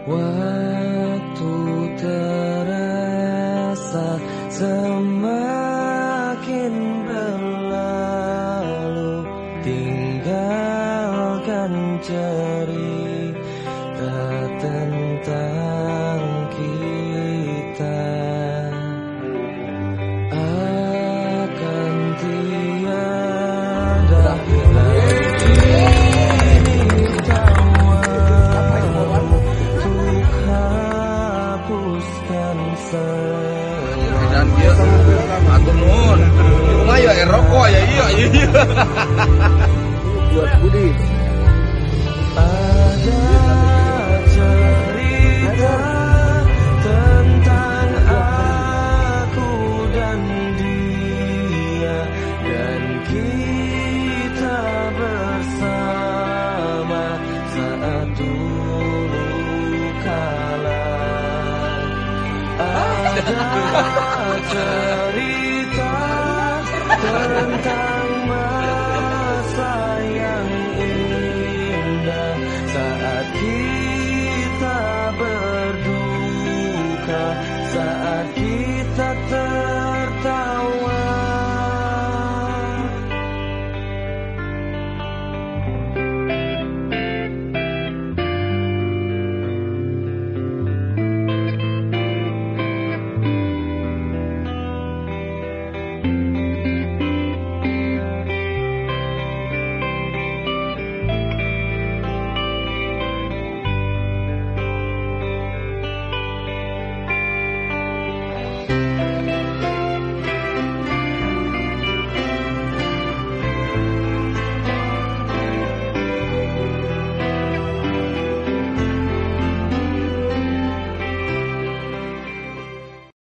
Waktu terasa semakin berlalu, tinggalkan cerita tentang kita. Akan tiada lagi dan dia atur nuhun rumah ya rokok ya iya buat Budi. Ada cerita tentang aku dan dia, dan kita bersama saat dulu kala. Ada cerita tentang